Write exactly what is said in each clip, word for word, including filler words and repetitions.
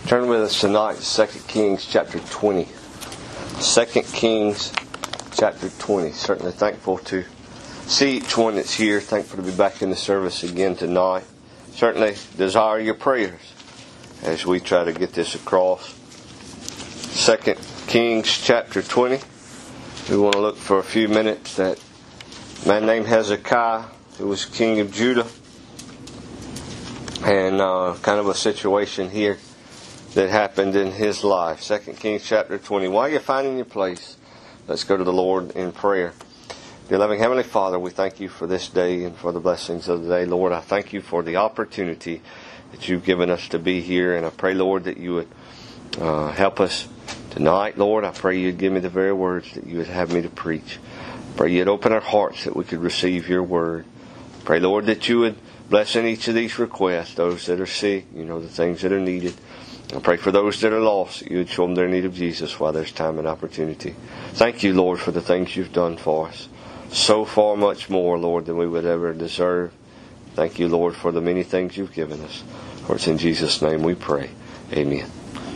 Turn with us tonight to Second Kings chapter twenty. Second Kings chapter twenty. Certainly thankful to see each one that's here. Thankful to be back in the service again tonight. Certainly desire your prayers as we try to get this across. Second Kings chapter twenty. We want to look for a few minutes at a man named Hezekiah, who was king of Judah. And uh, kind of a situation here that happened in his life. Second Kings chapter twenty. While you're finding your place, let's go to the Lord in prayer. Dear loving Heavenly Father, we thank you for this day and for the blessings of the day. Lord, I thank you for the opportunity that you've given us to be here. And I pray, Lord, that you would uh, help us tonight. Lord, I pray you'd give me the very words that you would have me to preach. I pray you'd open our hearts that we could receive your word. I pray, Lord, that you would bless in each of these requests, those that are sick, you know, the things that are needed. I pray for those that are lost, that you would show them their need of Jesus while there's time and opportunity. Thank you, Lord, for the things you've done for us. So far much more, Lord, than we would ever deserve. Thank you, Lord, for the many things you've given us. For it's in Jesus' name we pray. Amen.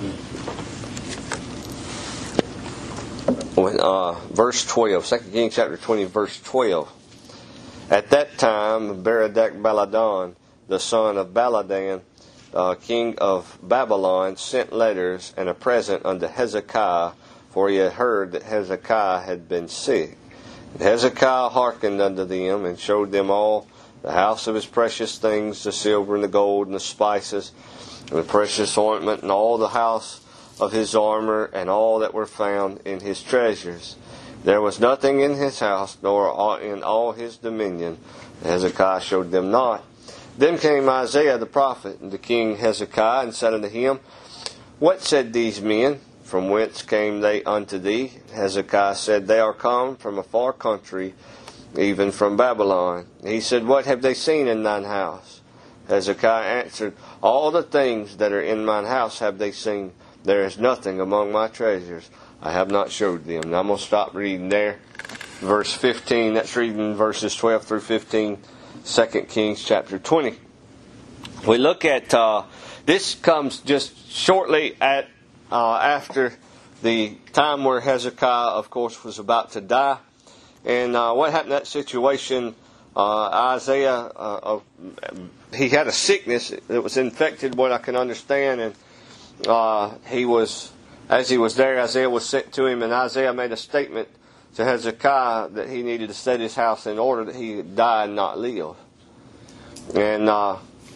When, uh, verse twelve, Second Kings chapter twenty, verse twelve. At that time, Berodach-baladan, the son of Baladan, Uh, king of Babylon, sent letters and a present unto Hezekiah, for he had heard that Hezekiah had been sick. And Hezekiah hearkened unto them, and showed them all the house of his precious things, the silver and the gold and the spices, and the precious ointment, and all the house of his armor, and all that were found in his treasures. There was nothing in his house, nor in all his dominion, that Hezekiah showed them not. Then came Isaiah the prophet unto King Hezekiah, and said unto him, What said these men? From whence came they unto thee? Hezekiah said, They are come from a far country, even from Babylon. He said, What have they seen in thine house? Hezekiah answered, All the things that are in mine house have they seen. There is nothing among my treasures I have not showed them. Now I'm going to stop reading there. Verse fifteen, that's reading verses twelve through fifteen. Second Kings chapter twenty. We look at, uh, this comes just shortly at uh, after the time where Hezekiah, of course, was about to die. And uh, what happened in that situation, uh, Isaiah, uh, uh, he had a sickness that was infected, what I can understand. And uh, he was, as he was there, Isaiah was sent to him, and Isaiah made a statement to Hezekiah that he needed to set his house in order, that he would die and not live. And uh,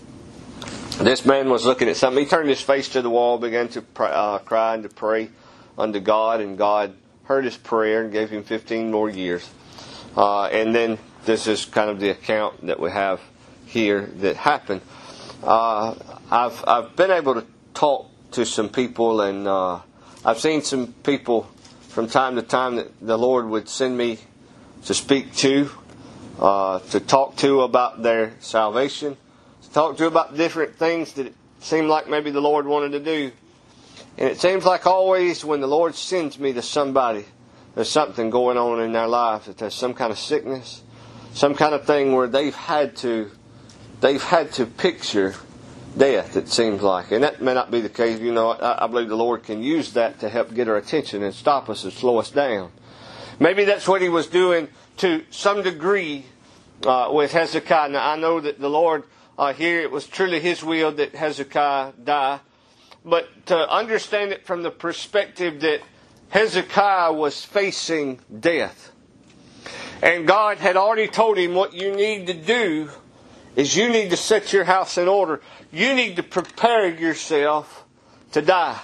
this man was looking at something. He turned his face to the wall, began to pray, uh, cry and to pray unto God, and God heard his prayer and gave him fifteen more years. Uh, and then this is kind of the account that we have here that happened. Uh, I've I've been able to talk to some people, and uh, I've seen some people from time to time that the Lord would send me to speak to, uh, to talk to about their salvation, to talk to about different things that it seemed like maybe the Lord wanted to do. And it seems like always when the Lord sends me to somebody, there's something going on in their life, that there's some kind of sickness, some kind of thing where they've had to, they've had to picture death, it seems like. And that may not be the case. You know, I, I believe the Lord can use that to help get our attention and stop us and slow us down. Maybe that's what he was doing to some degree uh, with Hezekiah. Now, I know that the Lord uh, here, it was truly his will that Hezekiah die. But to understand it from the perspective that Hezekiah was facing death. And God had already told him, what you need to do is you need to set your house in order. You need to prepare yourself to die.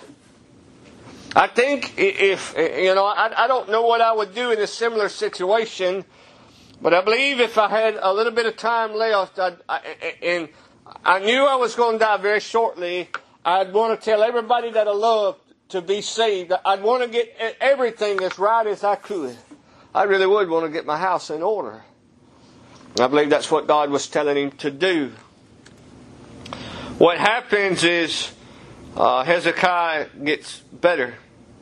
I think if, you know, I, I don't know what I would do in a similar situation, but I believe if I had a little bit of time left, I'd, I, and I knew I was going to die very shortly, I'd want to tell everybody that I love to be saved. I'd want to get everything as right as I could. I really would want to get my house in order. I believe that's what God was telling him to do. What happens is uh, Hezekiah gets better.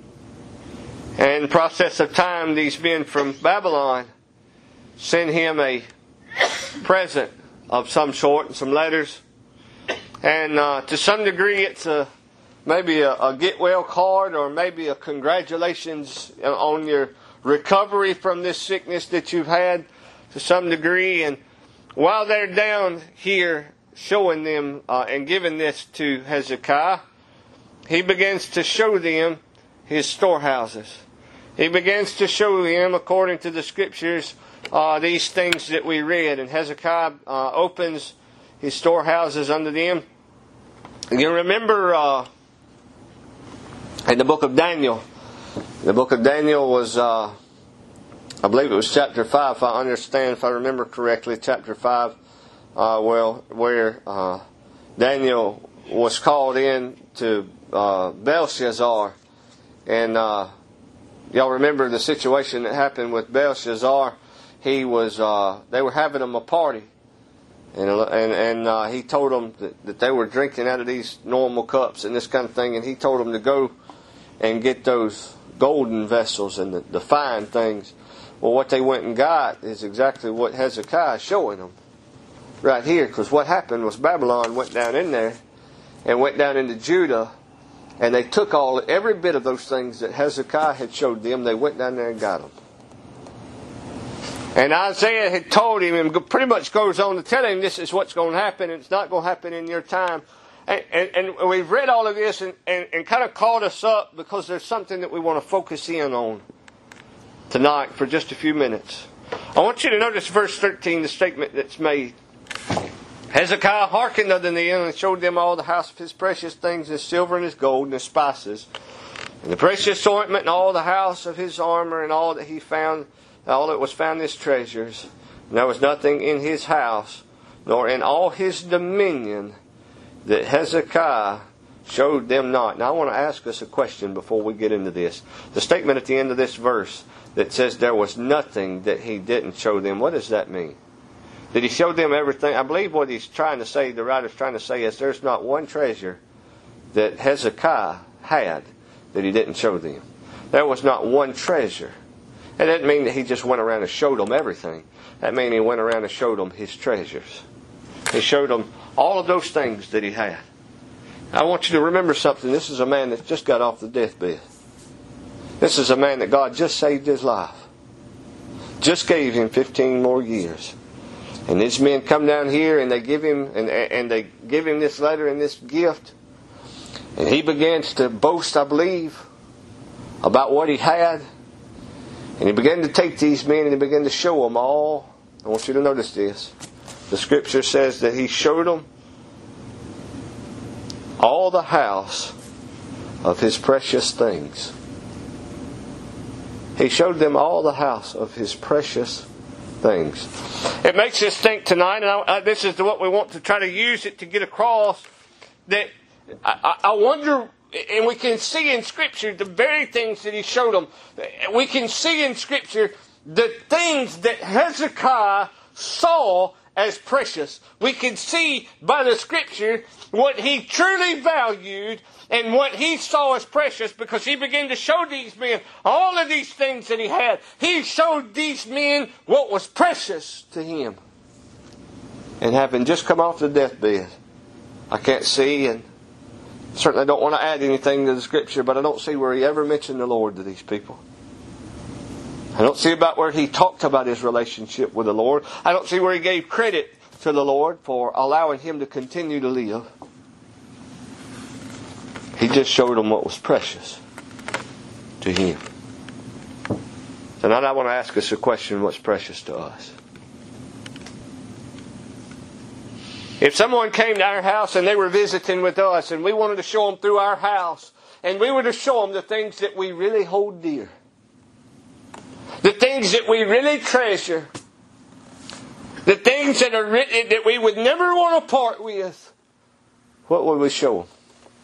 And in the process of time, these men from Babylon send him a present of some sort and some letters. And uh, to some degree, it's a maybe a, a get well card or maybe a congratulations on your recovery from this sickness that you've had to some degree. And while they're down here showing them uh, and giving this to Hezekiah, he begins to show them his storehouses. He begins to show them, according to the scriptures, uh, these things that we read. And Hezekiah uh, opens his storehouses unto them. You remember uh, in the book of Daniel, the book of Daniel was, uh, I believe it was chapter five, if I understand, if I remember correctly, chapter five, uh, well, where uh, Daniel was called in to uh, Belshazzar. And uh, y'all remember the situation that happened with Belshazzar. He was, uh, they were having him a party. And and, and uh, he told them that, that they were drinking out of these normal cups and this kind of thing. And he told them to go and get those golden vessels and the, the fine things. Well, what they went and got is exactly what Hezekiah is showing them right here. Because what happened was Babylon went down in there and went down into Judah. And they took all every bit of those things that Hezekiah had showed them. They went down there and got them. And Isaiah had told him, and pretty much goes on to tell him, this is what's going to happen, and it's not going to happen in your time. And, and, and we've read all of this and, and, and kind of caught us up because there's something that we want to focus in on tonight for just a few minutes. I want you to notice verse thirteen, the statement that's made. Hezekiah hearkened unto them and showed them all the house of his precious things, his silver and his gold and his spices, and the precious ointment and all the house of his armor and all that he found, all that was found his treasures. And there was nothing in his house, nor in all his dominion, that Hezekiah showed them not. Now I want to ask us a question before we get into this. The statement at the end of this verse that says there was nothing that he didn't show them, what does that mean? Did he show them everything? I believe what he's trying to say, the writer's trying to say, is there's not one treasure that Hezekiah had that he didn't show them. There was not one treasure. And that doesn't mean that he just went around and showed them everything. That means he went around and showed them his treasures. He showed them all of those things that he had. I want you to remember something. This is a man that just got off the deathbed. This is a man that God just saved his life. Just gave him fifteen more years. And these men come down here and they give him and, and they give him this letter and this gift. And he begins to boast, I believe, about what he had. And he began to take these men and he began to show them all. I want you to notice this. The scripture says that he showed them all the house of his precious things. He showed them all the house of his precious things. It makes us think tonight, and I, I, this is what we want to try to use it to get across, that I, I wonder, and we can see in Scripture the very things that he showed them. We can see in Scripture the things that Hezekiah saw as precious. We can see by the Scripture what he truly valued and what he saw as precious, because he began to show these men all of these things that he had. He showed these men what was precious to him. And having just come off the deathbed, I can't see, and certainly don't want to add anything to the Scripture, but I don't see where he ever mentioned the Lord to these people. I don't see about where he talked about his relationship with the Lord. I don't see where he gave credit to the Lord for allowing him to continue to live. He just showed them what was precious to him. Tonight I want to ask us a question: what's precious to us? If someone came to our house and they were visiting with us and we wanted to show them through our house, and we were to show them the things that we really hold dear, the things that we really treasure, the things that are written that we would never want to part with, what would we show them?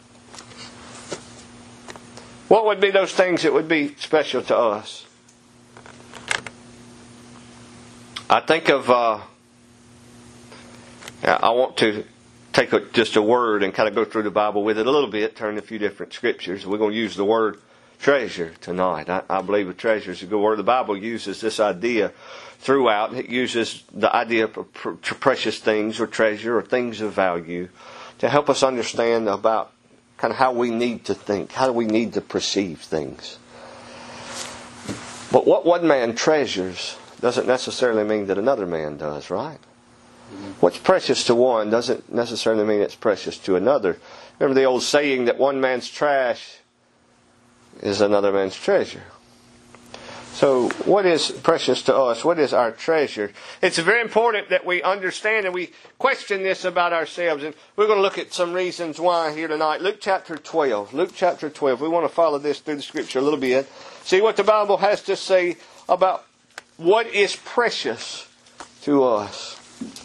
What would be those things that would be special to us? I think of, uh, I want to take a, just a word and kind of go through the Bible with it a little bit, turn a few different scriptures. We're going to use the word treasure tonight. I, I believe a treasure is a good word. The Bible uses this idea throughout. It uses the idea of precious things or treasure or things of value to help us understand about kind of how we need to think, how we need to perceive things. But what one man treasures doesn't necessarily mean that another man does, right? Mm-hmm. What's precious to one doesn't necessarily mean it's precious to another. Remember the old saying that one man's trash is another man's treasure. So what is precious to us? What is our treasure? It's very important that we understand and we question this about ourselves. And we're going to look at some reasons why here tonight. Luke chapter twelve. Luke chapter twelve. We want to follow this through the Scripture a little bit. See what the Bible has to say about what is precious to us.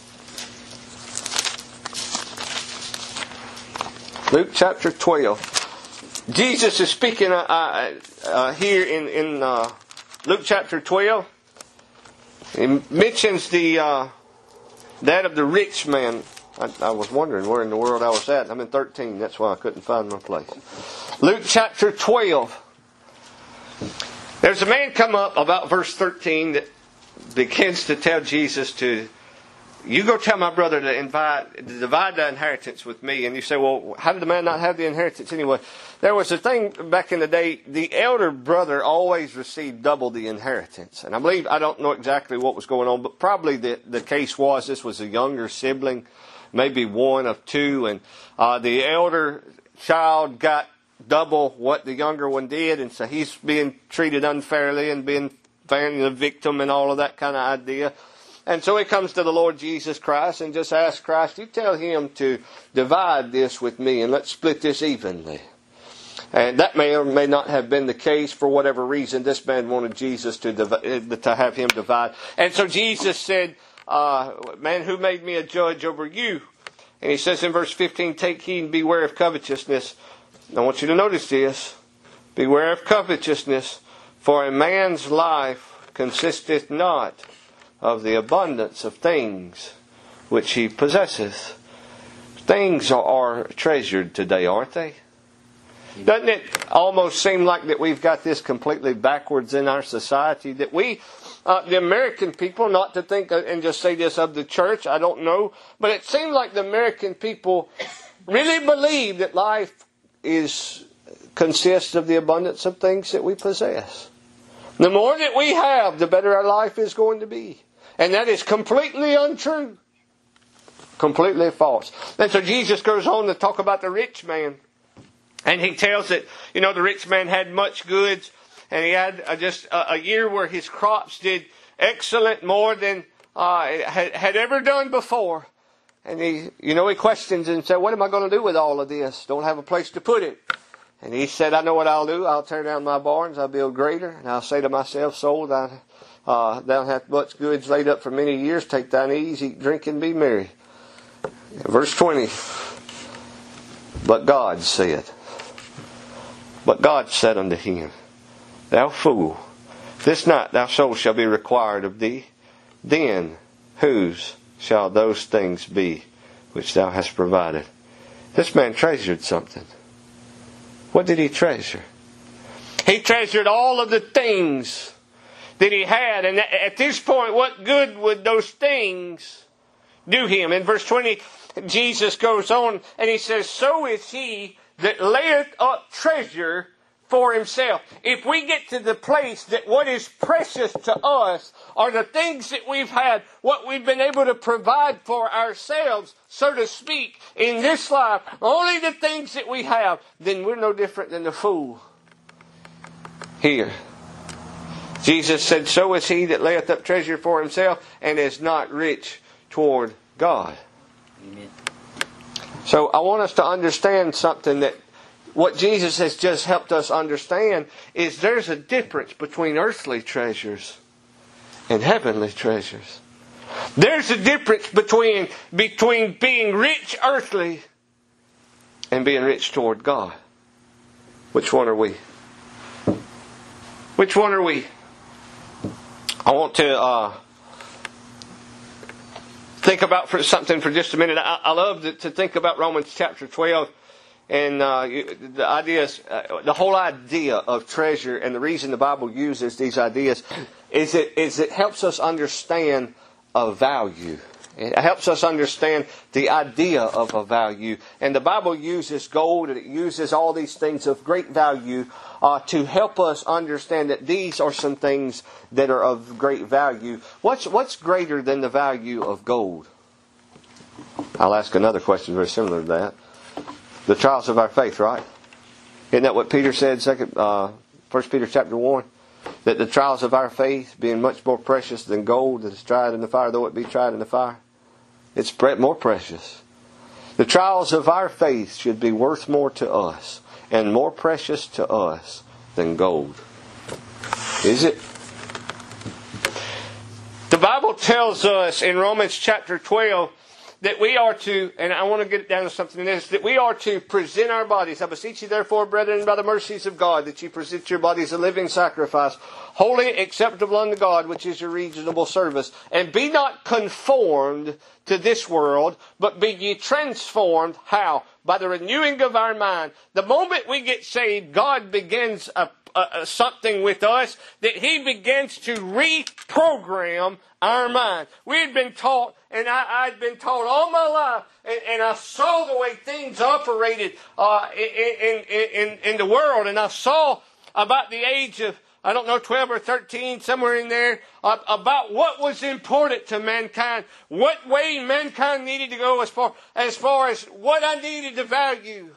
Luke chapter twelve. Jesus is speaking uh, uh, uh, here in... in uh, Luke chapter twelve, he mentions the uh, that of the rich man. I, I was wondering where in the world I was at. I'm in thirteen. That's why I couldn't find my place. Luke chapter twelve. There's a man come up about verse thirteen that begins to tell Jesus to, you go tell my brother to invite, to divide the inheritance with me. And you say, well, how did the man not have the inheritance anyway? There was a thing back in the day, the elder brother always received double the inheritance. And I believe, I don't know exactly what was going on, but probably the, the case was this was a younger sibling, maybe one of two. And uh, the elder child got double what the younger one did. And so he's being treated unfairly and being found a victim and all of that kind of idea. And so he comes to the Lord Jesus Christ and just asks Christ, you tell him to divide this with me and let's split this evenly. And that may or may not have been the case. For whatever reason, this man wanted Jesus to div- to have him divide. And so Jesus said, uh, man, who made me a judge over you? And he says in verse fifteen, take heed and beware of covetousness. I want you to notice this. Beware of covetousness, for a man's life consisteth not of the abundance of things which he possesseth. Things are, are treasured today, aren't they? Doesn't it almost seem like that we've got this completely backwards in our society? That we, uh, the American people, not to think and just say this of the church, I don't know, but it seems like the American people really believe that life is consists of the abundance of things that we possess. The more that we have, the better our life is going to be. And that is completely untrue. Completely false. And so Jesus goes on to talk about the rich man. And he tells that, you know, the rich man had much goods. And he had uh, just a, a year where his crops did excellent, more than uh, had, had ever done before. And he, you know, he questions and said, what am I going to do with all of this? Don't have a place to put it. And he said, I know what I'll do. I'll tear down my barns. I'll build greater. And I'll say to myself, soul, thou, uh, thou hast much goods laid up for many years. Take thine ease, eat, drink, and be merry. Verse twenty. But God said, But God said unto him, Thou fool, this night thy soul shall be required of thee. Then whose shall those things be which thou hast provided? This man treasured something. What did he treasure? He treasured all of the things that he had. And at this point, what good would those things do him? In verse twenty, Jesus goes on and he says, So is he that layeth up treasure for himself. If we get to the place that what is precious to us are the things that we've had, what we've been able to provide for ourselves, so to speak, in this life, only the things that we have, then we're no different than the fool here. Jesus said, So is he that layeth up treasure for himself and is not rich toward God. Amen. So I want us to understand something, that what Jesus has just helped us understand is there's a difference between earthly treasures and heavenly treasures. There's a difference between, between being rich earthly and being rich toward God. Which one are we? Which one are we? I want to uh, think about for something for just a minute. I, I love to, to think about Romans chapter twelve. And uh, the ideas, uh, the whole idea of treasure, and the reason the Bible uses these ideas is it is it helps us understand a value It helps us understand the idea of a value. And the Bible uses gold and it uses all these things of great value uh, to help us understand that these are some things that are of great value. What's, what's greater than the value of gold? I'll ask another question very similar to that. The trials of our faith, right? Isn't that what Peter said, second, uh, First Peter chapter one? That the trials of our faith, being much more precious than gold that is tried in the fire, though it be tried in the fire, it's more precious. The trials of our faith should be worth more to us and more precious to us than gold. Is it? The Bible tells us in Romans chapter twelve that we are to, and I want to get it down to something in this, that we are to present our bodies. I beseech you therefore, brethren, by the mercies of God, that you present your bodies a living sacrifice, holy, acceptable unto God, which is your reasonable service. And be not conformed to this world, but be ye transformed. How? By the renewing of our mind. The moment we get saved, God begins a Uh, something with us, that He begins to reprogram our mind. We had been taught, and I, I'd been taught all my life, and, and I saw the way things operated uh, in, in, in, in the world, and I saw about the age of, I don't know, twelve or thirteen, somewhere in there, uh, about what was important to mankind, what way mankind needed to go as far, as far as what I needed to value.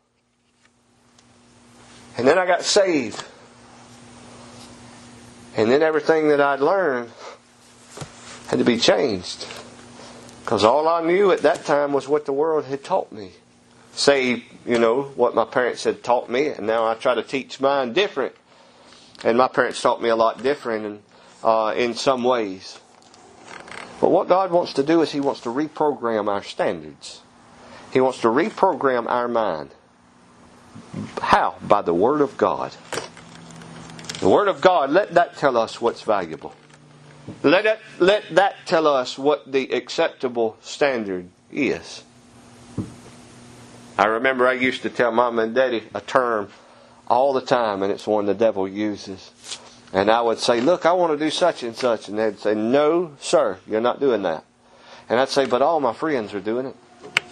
And then I got saved. And then everything that I'd learned had to be changed. Because all I knew at that time was what the world had taught me. Say, you know, what my parents had taught me. And now I try to teach mine different. And my parents taught me a lot different in, uh, in some ways. But what God wants to do is He wants to reprogram our standards. He wants to reprogram our mind. How? By the Word of God. The Word of God, let that tell us what's valuable. Let it, let that tell us what the acceptable standard is. I remember I used to tell Mom and Daddy a term all the time, and it's one the devil uses. And I would say, look, I want to do such and such. And they'd say, no, sir, you're not doing that. And I'd say, but all my friends are doing it.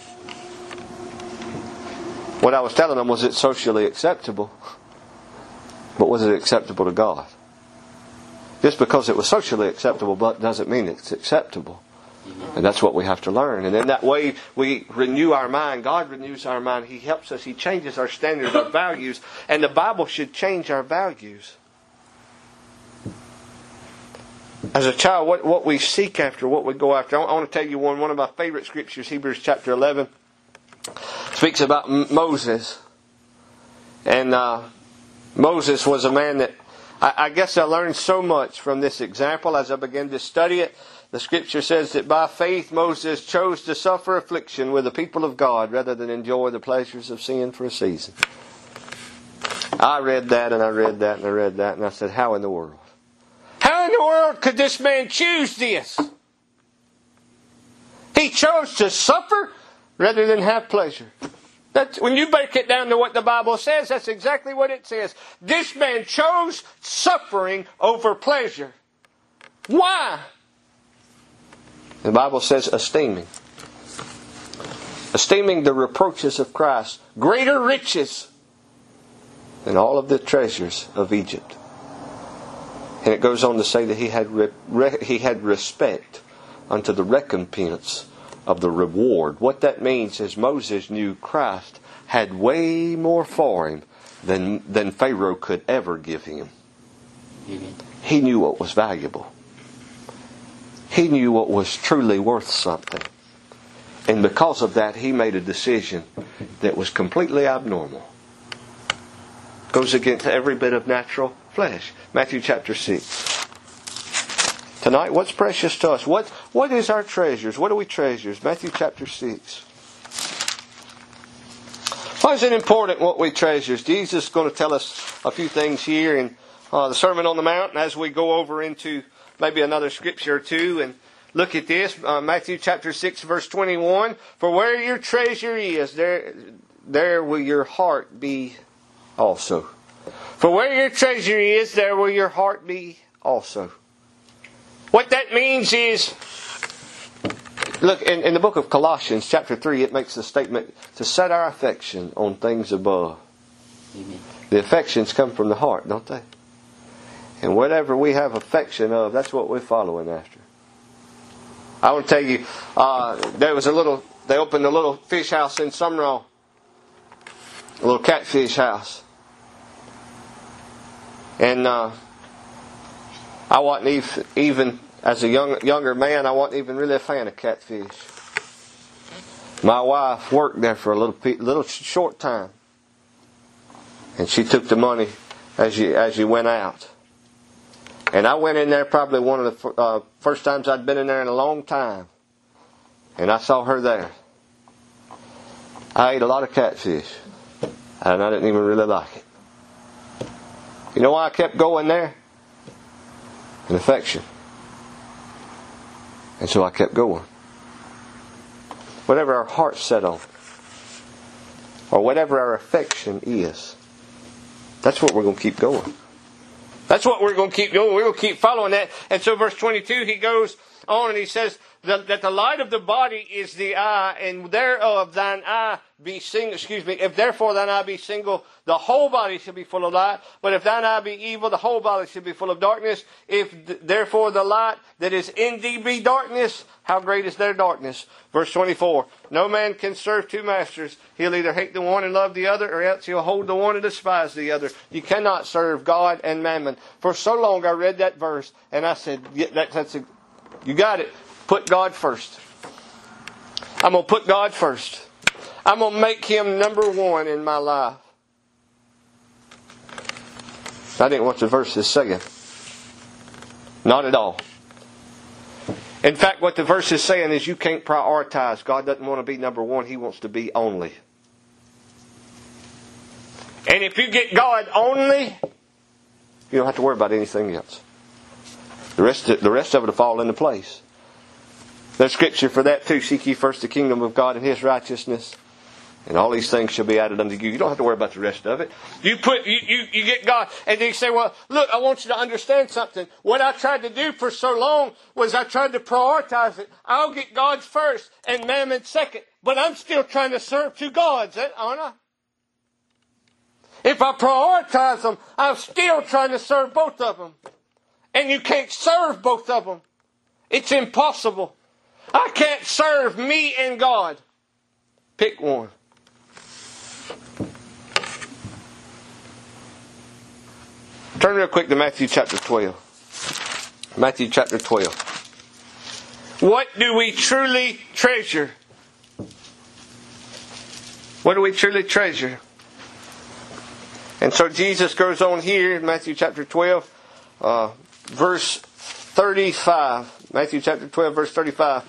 What I was telling them was it's socially acceptable. But was it acceptable to God? Just because it was socially acceptable but doesn't mean it's acceptable. And that's what we have to learn. And in that way we renew our mind. God renews our mind. He helps us. He changes our standards, our values. And the Bible should change our values. As a child, what, what we seek after, what we go after. I want to tell you one, one of my favorite scriptures, Hebrews chapter eleven. Speaks about Moses. And uh, Moses was a man that, I, I guess I learned so much from this example as I began to study it. The scripture says that by faith Moses chose to suffer affliction with the people of God rather than enjoy the pleasures of sin for a season. I read that and I read that and I read that and I said, how in the world? How in the world could this man choose this? He chose to suffer rather than have pleasure. That's, when you break it down to what the Bible says, that's exactly what it says. This man chose suffering over pleasure. Why? The Bible says esteeming. Esteeming the reproaches of Christ greater riches than all of the treasures of Egypt. And it goes on to say that he had re, re, he had respect unto the recompense of the reward. What that means is Moses knew Christ had way more for him than, than Pharaoh could ever give him. Mm-hmm. He knew what was valuable. He knew what was truly worth something. And because of that, he made a decision that was completely abnormal. Goes against every bit of natural flesh. Matthew chapter six. Tonight, what's precious to us? What What is our treasures? What are we treasures? Matthew chapter six. Why is it important what we treasures? Jesus is going to tell us a few things here in uh, the Sermon on the Mount. And as we go over into maybe another scripture or two and look at this. Uh, Matthew chapter six verse twenty-one. For where your treasure is, there, there will your heart be also. For where your treasure is, there will your heart be also. What that means is, Look, in, in the book of Colossians, chapter three, it makes the statement to set our affection on things above. Amen. The affections come from the heart, don't they? And whatever we have affection of, that's what we're following after. I want to tell you, uh, there was a little, they opened a little fish house in Sumrall. A little catfish house. And uh, I wasn't even, as a young, younger man, I wasn't even really a fan of catfish. My wife worked there for a little little short time. And she took the money as you, as you went out. And I went in there probably one of the uh, first times I'd been in there in a long time. And I saw her there. I ate a lot of catfish. And I didn't even really like it. You know why I kept going there? An affection. And so I kept going. Whatever our heart's set on, or whatever our affection is, that's what we're going to keep going. That's what we're going to keep going. We're going to keep following that. And so verse twenty-two, he goes on and he says that, that the light of the body is the eye, and thereof thine eye be single. Excuse me. If therefore thine eye be single, the whole body shall be full of light. But if thine eye be evil, the whole body shall be full of darkness. If th- therefore the light that is in thee be darkness, how great is their darkness? Verse twenty-four. No man can serve two masters. He'll either hate the one and love the other, or else he'll hold the one and despise the other. You cannot serve God and mammon. For so long I read that verse, and I said, yeah, that, that's a, you got it. Put God first. I'm going to put God first. I'm going to make Him number one in my life. I didn't want the verse is saying. Not at all. In fact, what the verse is saying is you can't prioritize. God doesn't want to be number one. He wants to be only. And if you get God only, you don't have to worry about anything else. The rest, the rest of it will fall into place. There's scripture for that too. Seek ye first the kingdom of God and His righteousness, and all these things shall be added unto you. You don't have to worry about the rest of it. You put, you, you, you get God, and then you say, well, look, I want you to understand something. What I tried to do for so long was I tried to prioritize it. I'll get God first and mammon second. But I'm still trying to serve two gods, aren't I? If I prioritize them, I'm still trying to serve both of them. And you can't serve both of them. It's impossible. I can't serve me and God. Pick one. Turn real quick to Matthew chapter twelve. Matthew chapter twelve. What do we truly treasure? What do we truly treasure? And so Jesus goes on here in Matthew chapter twelve, uh, verse thirty-five. Matthew chapter twelve, verse thirty-five.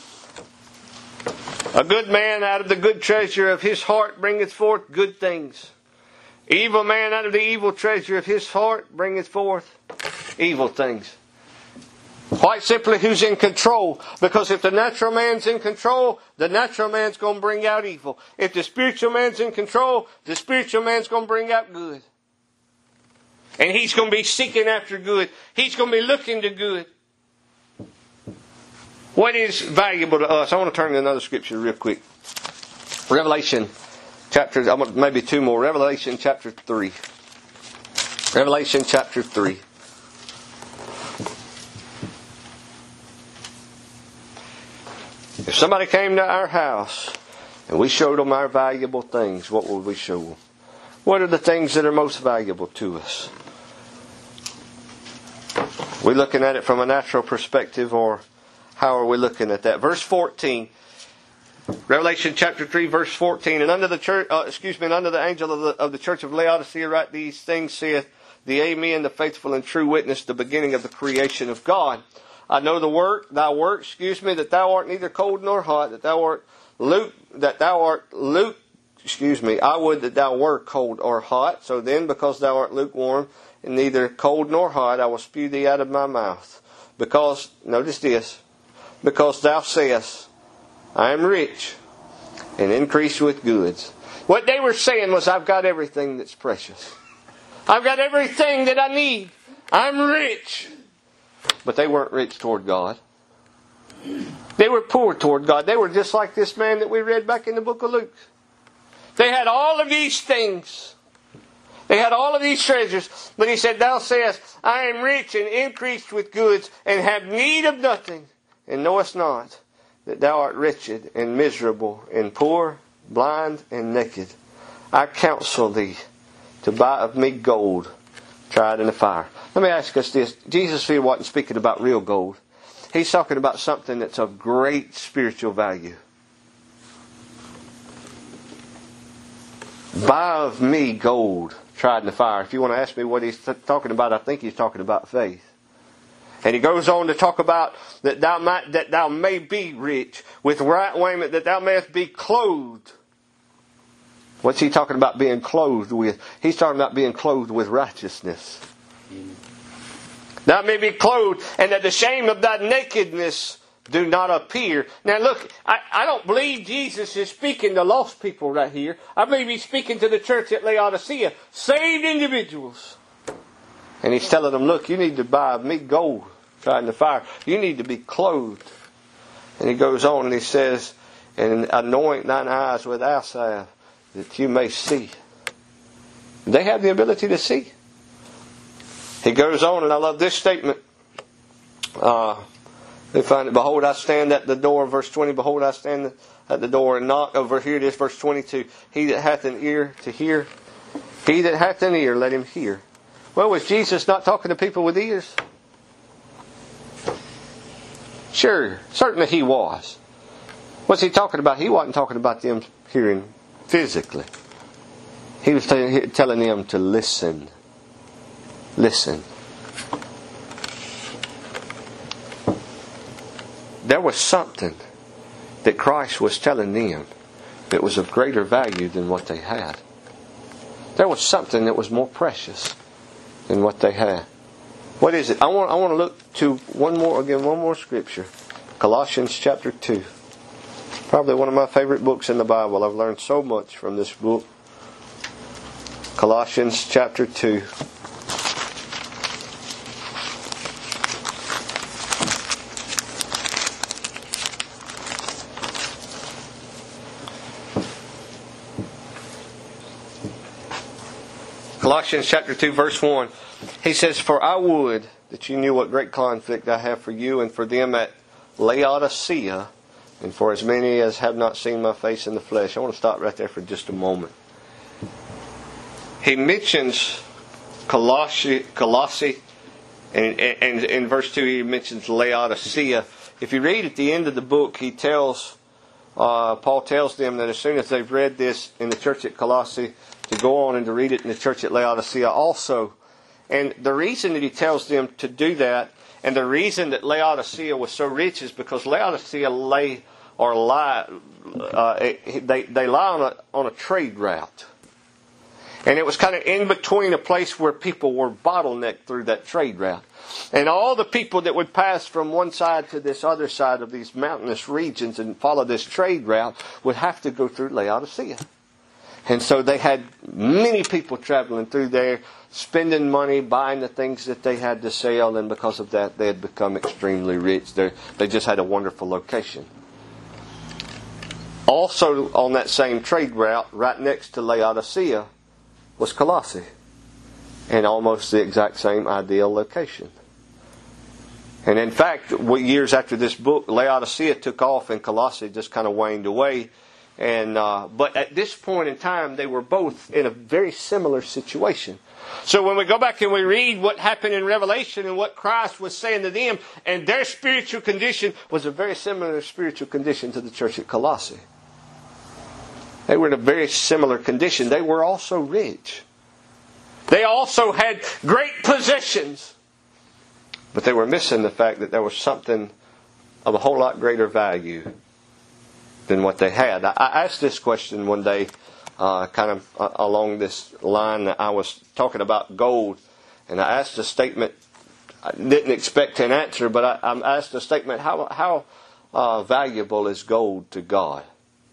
A good man out of the good treasure of his heart bringeth forth good things. Evil man out of the evil treasure of his heart bringeth forth evil things. Quite simply, who's in control? Because if the natural man's in control, the natural man's going to bring out evil. If the spiritual man's in control, the spiritual man's going to bring out good. And he's going to be seeking after good. He's going to be looking to good. What is valuable to us? I want to turn to another scripture real quick. Revelation chapter, I'm going to, maybe two more. Revelation chapter three. Revelation chapter three. If somebody came to our house and we showed them our valuable things, what would we show them? What are the things that are most valuable to us? We looking at it from a natural perspective, or how are we looking at that? Verse fourteen, Revelation chapter three, verse fourteen. And unto the church, uh, excuse me, and unto the angel of the, of the church of Laodicea write these things, saith the Amen, the faithful and true witness, the beginning of the creation of God. I know the work, thy work, excuse me, that thou art neither cold nor hot, that thou art luke, that thou art luke, excuse me, I would that thou were cold or hot. So then, because thou art lukewarm, and neither cold nor hot, I will spew thee out of my mouth. Because, notice this, because thou sayest, I am rich, and increase with goods. What they were saying was, I've got everything that's precious. I've got everything that I need. I'm rich. But they weren't rich toward God. They were poor toward God. They were just like this man that we read back in the book of Luke. They had all of these things. They had all of these treasures. But he said, thou sayest, I am rich and increased with goods and have need of nothing, and knowest not that thou art wretched and miserable and poor, blind and naked. I counsel thee to buy of me gold tried in the fire. Let me ask us this. Jesus here wasn't speaking about real gold. He's talking about something that's of great spiritual value. Buy of me gold tried in the fire. If you want to ask me what he's th- talking about, I think he's talking about faith. And he goes on to talk about that thou might, that thou may be rich with right raiment, that thou mayest be clothed. What's he talking about being clothed with? He's talking about being clothed with righteousness. Amen. Thou may be clothed, and that the shame of thy nakedness do not appear. Now look, I, I don't believe Jesus is speaking to lost people right here. I believe he's speaking to the church at Laodicea. Saved individuals. And he's telling them, look, you need to buy of me gold tried in the fire. You need to be clothed. And he goes on and he says, and anoint thine eyes with eye salve, that you may see. They have the ability to see. He goes on, and I love this statement. Uh, we find it, behold, I stand at the door, verse twenty, behold, I stand at the door and knock. Over here it is, verse twenty-two. He that hath an ear to hear, he that hath an ear, let him hear. Well, was Jesus not talking to people with ears? Sure, certainly he was. What's he talking about? He wasn't talking about them hearing physically. He was t- telling them to listen. Listen. There was something that Christ was telling them that was of greater value than what they had. There was something that was more precious than what they had. What is it? I want I want to look to one more again, one more scripture. Colossians chapter two. Probably one of my favorite books in the Bible. I've learned so much from this book. Colossians chapter two. Colossians chapter two verse one. He says, for I would that you knew what great conflict I have for you and for them at Laodicea, and for as many as have not seen my face in the flesh. I want to stop right there for just a moment. He mentions Colossae, Colossae and, and in verse two he mentions Laodicea. If you read at the end of the book, he tells, uh, Paul tells them that as soon as they've read this in the church at Colossae, to go on and to read it in the church at Laodicea also. And the reason that he tells them to do that, and the reason that Laodicea was so rich, is because Laodicea lay or lie, uh, they they lie on a on a trade route, and it was kind of in between a place where people were bottlenecked through that trade route, and all the people that would pass from one side to this other side of these mountainous regions and follow this trade route would have to go through Laodicea. And so they had many people traveling through there, spending money, buying the things that they had to sell, and because of that they had become extremely rich. They they just had a wonderful location. Also on that same trade route, right next to Laodicea, was Colossae. And almost the exact same ideal location. And in fact, years after this book, Laodicea took off and Colossae just kind of waned away. And uh, but at this point in time, they were both in a very similar situation. So when we go back and we read what happened in Revelation and what Christ was saying to them, and their spiritual condition was a very similar spiritual condition to the church at Colossae. They were in a very similar condition. They were also rich. They also had great possessions. But they were missing the fact that there was something of a whole lot greater value than what they had. I asked this question one day, uh, kind of uh, along this line. That I was talking about gold, and I asked a statement. I didn't expect an answer, but I, I asked a statement: How how uh, valuable is gold to God?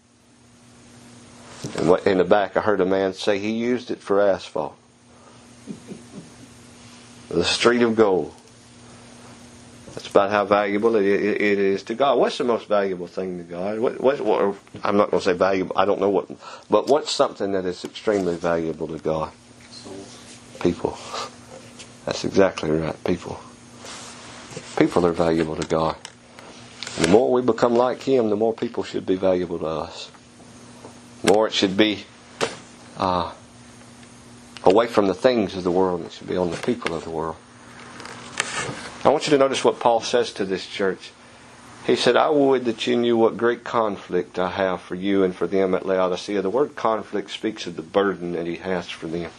And what, in the back, I heard a man say he used it for asphalt, the street of gold. That's about how valuable it, it, it is to God. What's the most valuable thing to God? What, what, what, I'm not going to say valuable. I don't know what. But what's something that is extremely valuable to God? People. That's exactly right. People. People are valuable to God. And the more we become like Him, the more people should be valuable to us. The more it should be uh, away from the things of the world, and it should be on the people of the world. I want you to notice what Paul says to this church. He said, I would that you knew what great conflict I have for you and for them at Laodicea. The word conflict speaks of the burden that he has for them.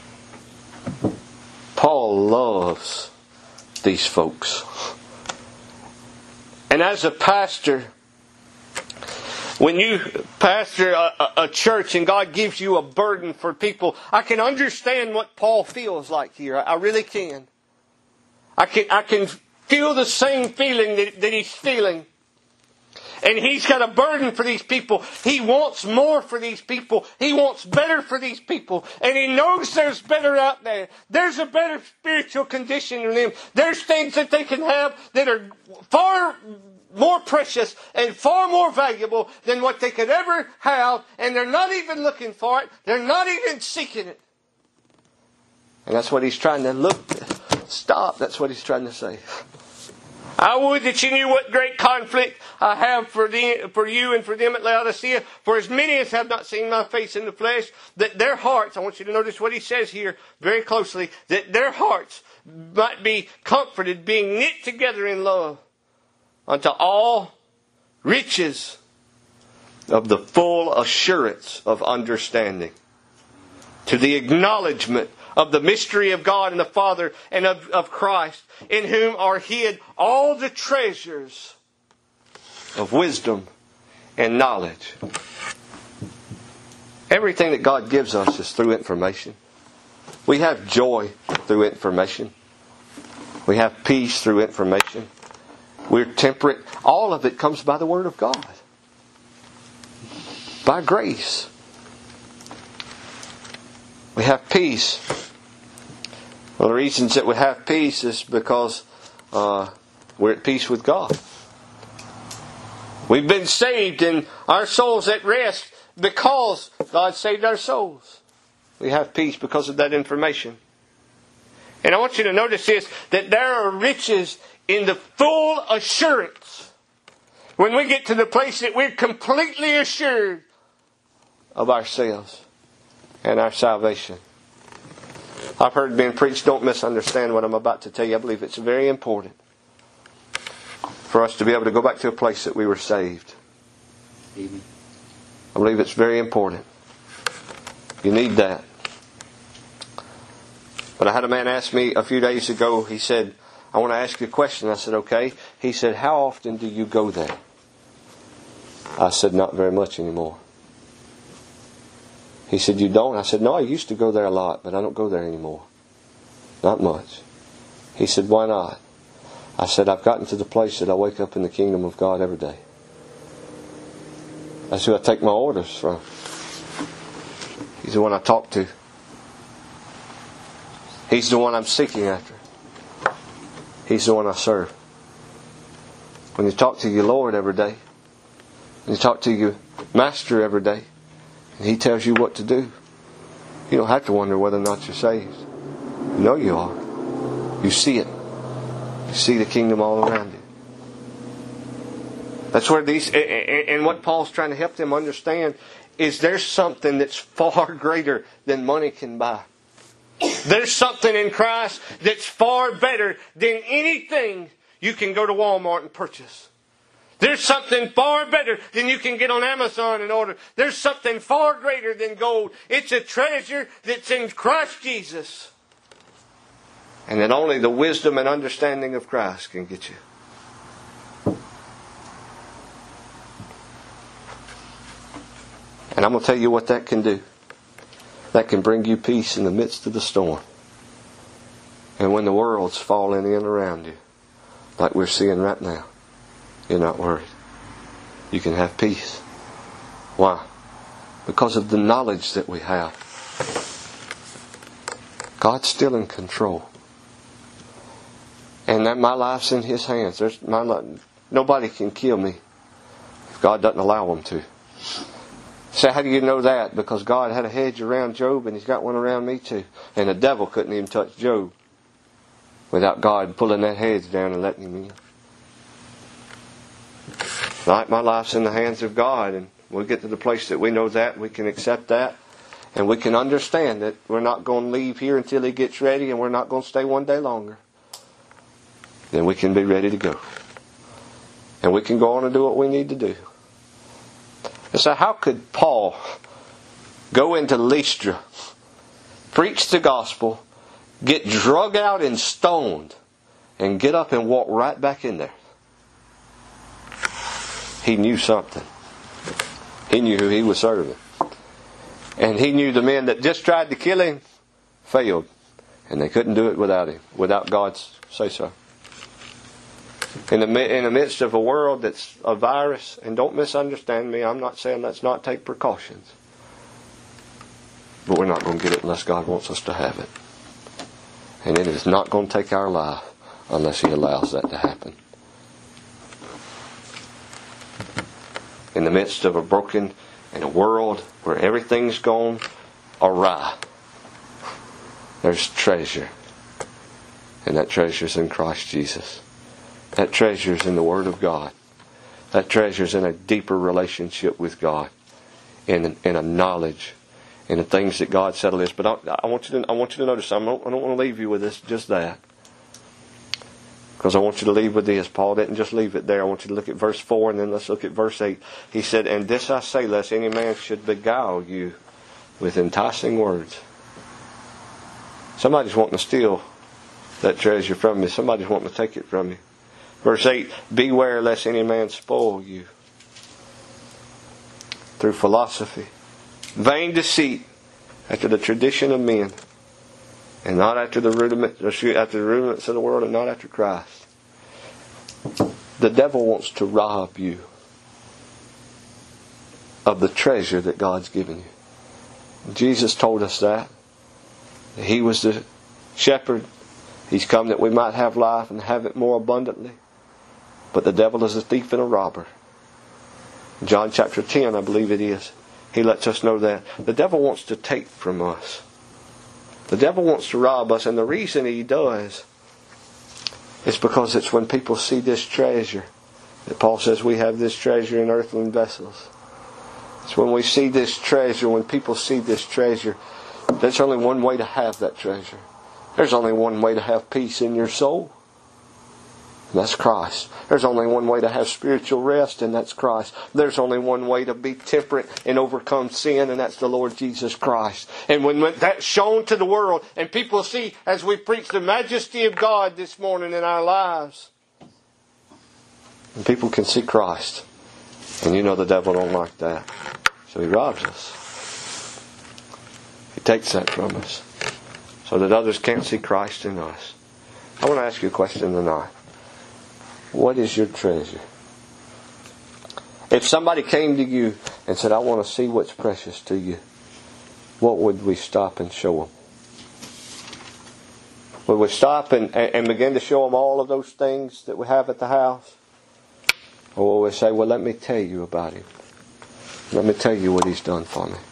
Paul loves these folks. And as a pastor, when you pastor a, a church and God gives you a burden for people, I can understand what Paul feels like here. I really can. I can I can feel the same feeling that, that he's feeling. And he's got a burden for these people. He wants more for these people. He wants better for these people. And he knows there's better out there. There's a better spiritual condition in them. There's things that they can have that are far more precious and far more valuable than what they could ever have. And they're not even looking for it. They're not even seeking it. And that's what he's trying to look Stop. That's what he's trying to say. I would that you knew what great conflict I have for, the, for you and for them at Laodicea. For as many as have not seen my face in the flesh, that their hearts, I want you to notice what he says here very closely, that their hearts might be comforted, being knit together in love, unto all riches of the full assurance of understanding, to the acknowledgement of the mystery of God and the Father and of, of Christ, in whom are hid all the treasures of wisdom and knowledge. Everything that God gives us is through information. We have joy through information. We have peace through information. We're temperate. All of it comes by the Word of God. By grace. We have peace. Well, the reasons that we have peace is because uh, we're at peace with God. We've been saved and our soul's at rest because God saved our souls. We have peace because of that information. And I want you to notice this, that there are riches in the full assurance. When we get to the place that we're completely assured of ourselves and our salvation. I've heard it being preached, don't misunderstand what I'm about to tell you. I believe it's very important for us to be able to go back to a place that we were saved. Amen. I believe it's very important. You need that. But I had a man ask me a few days ago, he said, I want to ask you a question. I said, okay. He said, how often do you go there? I said, not very much anymore. He said, you don't? I said, no, I used to go there a lot, but I don't go there anymore. Not much. He said, why not? I said, I've gotten to the place that I wake up in the kingdom of God every day. That's who I take my orders from. He's the one I talk to. He's the one I'm seeking after. He's the one I serve. When you talk to your Lord every day, when you talk to your Master every day, and He tells you what to do, you don't have to wonder whether or not you're saved. You know you are. You see it. You see the kingdom all around you. That's where these, and what Paul's trying to help them understand is there's something that's far greater than money can buy. There's something in Christ that's far better than anything you can go to Walmart and purchase. There's something far better than you can get on Amazon and order. There's something far greater than gold. It's a treasure that's in Christ Jesus. And that only the wisdom and understanding of Christ can get you. And I'm going to tell you what that can do. That can bring you peace in the midst of the storm. And when the world's falling in around you, like we're seeing right now, you're not worried. You can have peace. Why? Because of the knowledge that we have. God's still in control. And that my life's in His hands. There's my life. Nobody can kill me if God doesn't allow them to. So how do you know that? Because God had a hedge around Job, and He's got one around me too. And the devil couldn't even touch Job without God pulling that hedge down and letting him in. Like my life's in the hands of God, and we'll get to the place that we know that, we can accept that, and we can understand that we're not going to leave here until He gets ready, and we're not going to stay one day longer. Then we can be ready to go. And we can go on and do what we need to do. And so how could Paul go into Lystra, preach the gospel, get drug out and stoned, and get up and walk right back in there? He knew something. He knew who he was serving. And he knew the men that just tried to kill him failed. And they couldn't do it without him, without God's say-so. In the, in the midst of a world that's a virus, and don't misunderstand me, I'm not saying let's not take precautions. But we're not going to get it unless God wants us to have it. And it is not going to take our life unless He allows that to happen. In the midst of a broken, in a world where everything's gone awry, there's treasure. And that treasure's in Christ Jesus. That treasure's in the Word of God. That treasure's in a deeper relationship with God. In, in a knowledge. In the things that God settled is. But I, I want you to I want you to notice, I don't, I don't want to leave you with this, just that. Because I want you to leave with this. Paul didn't just leave it there. I want you to look at verse four, and then let's look at verse eight. He said, "And this I say, lest any man should beguile you with enticing words." Somebody's wanting to steal that treasure from you. Somebody's wanting to take it from you. Verse eight, "Beware lest any man spoil you through philosophy, vain deceit, after the tradition of men, and not after the rudiments, after the rudiments of the world, and not after Christ." The devil wants to rob you of the treasure that God's given you. Jesus told us that. He was the shepherd. He's come that we might have life and have it more abundantly. But the devil is a thief and a robber. John chapter ten, I believe it is. He lets us know that. The devil wants to take from us. The devil wants to rob us, and the reason he does is because it's when people see this treasure that Paul says we have this treasure in earthen vessels. It's when we see this treasure, when people see this treasure, there's only one way to have that treasure. There's only one way to have peace in your soul. And that's Christ. There's only one way to have spiritual rest, and that's Christ. There's only one way to be temperate and overcome sin, and that's the Lord Jesus Christ. And when that's shown to the world, and people see, as we preach the majesty of God this morning in our lives, and people can see Christ. And you know the devil don't like that. So he robs us. He takes that from us, so that others can't see Christ in us. I want to ask you a question tonight. What is your treasure? If somebody came to you and said, "I want to see what's precious to you," what would we stop and show them? Would we stop and, and begin to show them all of those things that we have at the house? Or will we say, "Well, let me tell you about Him. Let me tell you what He's done for me"?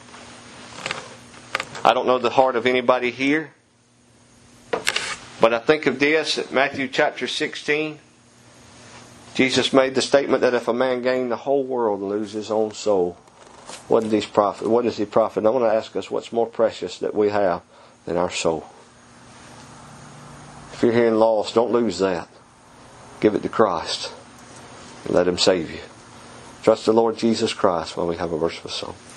I don't know the heart of anybody here, but I think of this at Matthew chapter sixteen. Jesus made the statement that if a man gain the whole world and lose his own soul, what did he profit? What does he profit? I want to ask us, what's more precious that we have than our soul? If you're hearing lost, don't lose that. Give it to Christ and let Him save you. Trust the Lord Jesus Christ while we have a verse of song.